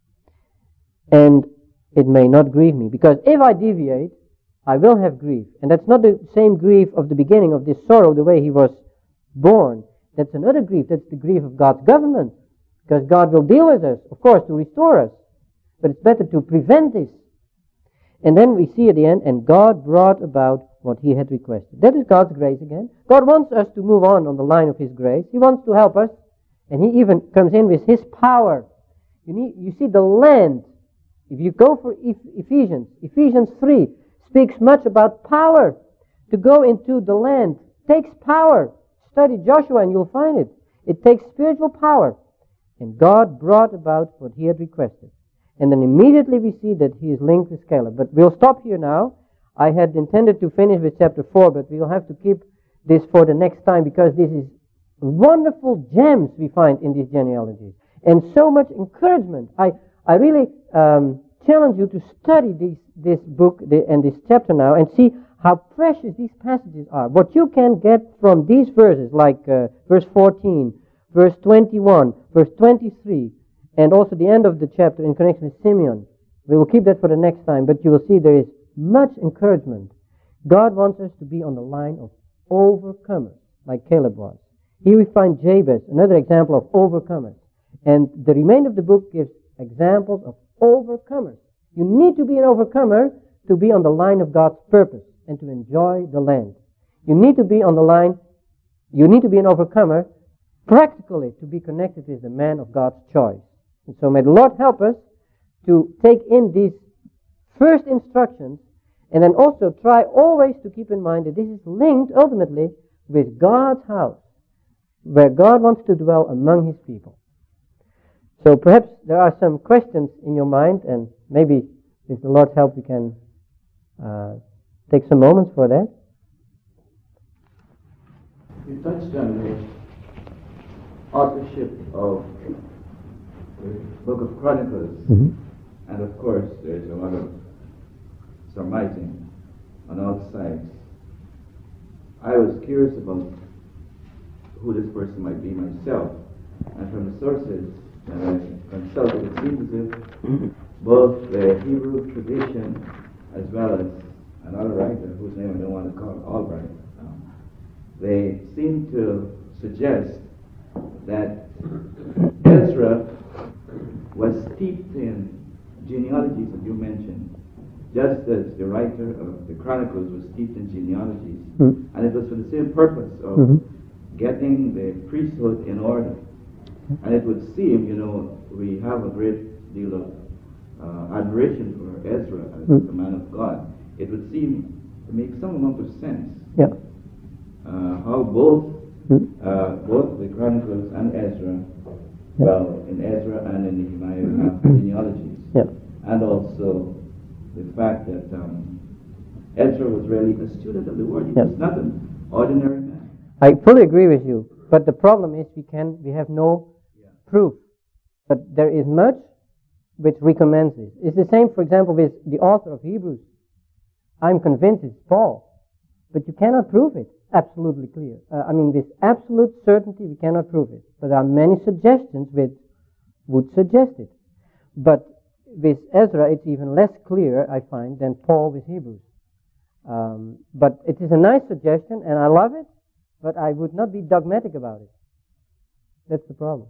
And it may not grieve me, because if I deviate, I will have grief. And that's not the same grief of the beginning of this sorrow, the way he was born. That's another grief. That's the grief of God's government. Because God will deal with us, of course, to restore us. But it's better to prevent this. And then we see at the end, and God brought about what he had requested. That is God's grace again. God wants us to move on on the line of his grace. He wants to help us. And he even comes in with his power. You need, you see the land. If you go for Ephesians, Ephesians three speaks much about power. To go into the land takes power. Study Joshua and you'll find it. It takes spiritual power. And God brought about what he had requested. And then immediately we see that he is linked with Caleb. But we'll stop here now. I had intended to finish with chapter four, but we'll have to keep this for the next time, because this is wonderful gems we find in these genealogies. And so much encouragement. I, I really um, challenge you to study this, this book the, and this chapter now and see how precious these passages are. What you can get from these verses, like uh, verse fourteen, verse twenty-one, verse twenty-three, and also the end of the chapter in connection with Simeon. We will keep that for the next time, but you will see there is much encouragement. God wants us to be on the line of overcomers, like Caleb was. Here we find Jabez, another example of overcomers. And the remainder of the book gives examples of overcomers. You need to be an overcomer to be on the line of God's purpose and to enjoy the land. You need to be on the line, you need to be an overcomer practically to be connected with the man of God's choice. And so may the Lord help us to take in these first instructions, and then also try always to keep in mind that this is linked ultimately with God's house, where God wants to dwell among his people. So perhaps there are some questions in your mind, and maybe with the Lord's help we can uh, take some moments for that. You touched on the authorship of the Book of Chronicles, Mm-hmm. and of course there's a lot of surmising on all sides. I was curious about who this person might be myself, and from the sources that I consulted, it seems as if both the Hebrew tradition as well as another writer whose name I don't want to call, Albright, um, they seem to suggest that Ezra was steeped in genealogies that you mentioned, just as the writer of the Chronicles was steeped in genealogies. Mm-hmm. And it was for the same purpose of mm-hmm. getting the priesthood in order. And it would seem, you know, we have a great deal of uh, admiration for Ezra as mm-hmm. a man of God. It would seem to make some amount of sense yeah. uh, how both mm-hmm. uh, both the Chronicles and Ezra, yeah. well, in Ezra and in Nehemiah you have genealogies. Yeah. And also the fact that um, Ezra was really a student of the word. He yeah. was not an ordinary man. I fully agree with you. But the problem is we can we have no yeah. proof. But there is much which recommends this. It's the same, for example, with the author of Hebrews. I'm convinced it's Paul. But you cannot prove it. Absolutely clear. Uh, I mean, with absolute certainty, we cannot prove it. But there are many suggestions which would suggest it. But with Ezra, it's even less clear, I find, than Paul with Hebrews. Um, but it is a nice suggestion, and I love it, but I would not be dogmatic about it. That's the problem.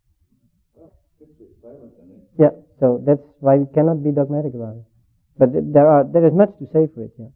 Yeah, so that's why we cannot be dogmatic about it. But th- there are there is much to say for it, yeah.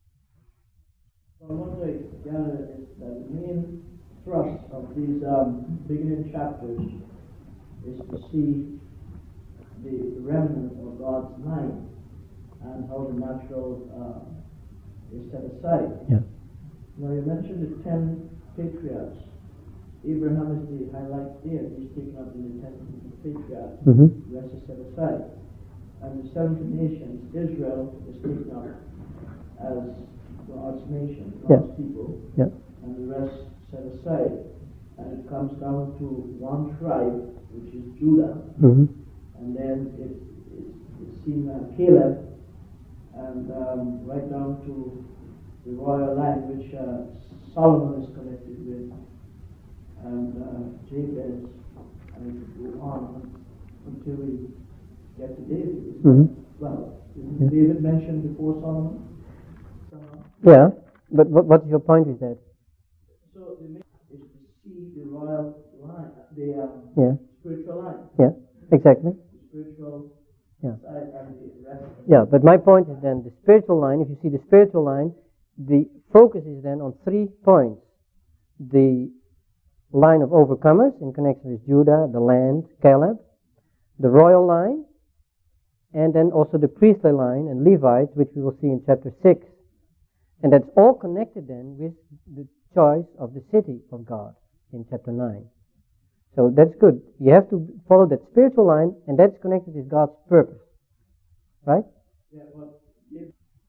Well, what I gather is that the main thrust of these um, beginning chapters is to see the remnant of God's mind and how the natural uh, is set aside. Yeah. Now you mentioned the ten patriarchs. Abraham is the highlight there. He's taken up in the ten patriarchs. Mm-hmm. The rest is set aside. And the seventy nations, Israel is taken up as God's nation, God's yeah. people. Yeah. And the rest set aside. And it comes down to one tribe, which is Judah. Mm-hmm. And then it, it, it's seen uh, Caleb, and um, right down to the royal line, which uh, Solomon is connected with, and uh, Jabez, and it could go on until we get to David. Mm-hmm. Well, isn't yeah. David mentioned before Solomon? Somehow? Yeah, but what, what is your point with that? So the main is to see the royal line, the um, yeah. spiritual line. Yeah, exactly. Spiritual yeah. side and the rest. Yeah, but my point is then the spiritual line, if you see the spiritual line, the focus is then on three points. The line of overcomers in connection with Judah, the land, Caleb, the royal line, and then also the priestly line and Levites, which we will see in chapter six. And that's all connected then with the choice of the city of God in chapter nine. So that's good. You have to follow that spiritual line, and that's connected with God's purpose. Right? Yeah, but it's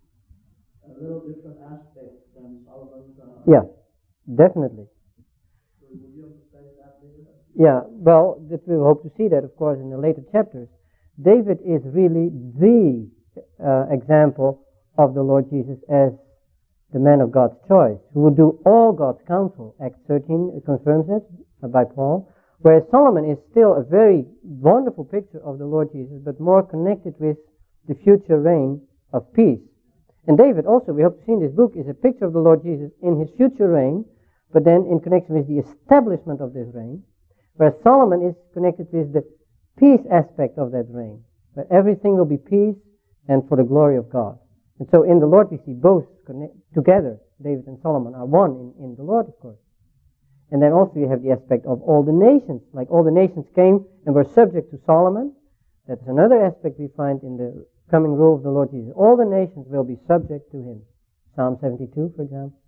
a little different aspect than Solomon's. Uh, yeah, definitely. So would you emphasize that later? Yeah, well, that we hope to see that, of course, in the later chapters. David is really the uh, example of the Lord Jesus as the man of God's choice, who will do all God's counsel. Acts thirteen confirms it uh, by Paul. Whereas Solomon is still a very wonderful picture of the Lord Jesus, but more connected with the future reign of peace. And David also, we hope to see in this book, is a picture of the Lord Jesus in his future reign, but then in connection with the establishment of this reign. Whereas Solomon is connected with the peace aspect of that reign, where everything will be peace and for the glory of God. And so in the Lord we see both connect- together. David and Solomon are one in, in the Lord, of course. And then also you have the aspect of all the nations. Like all the nations came and were subject to Solomon. That's another aspect we find in the coming rule of the Lord Jesus. All the nations will be subject to him. Psalm seventy-two, for example.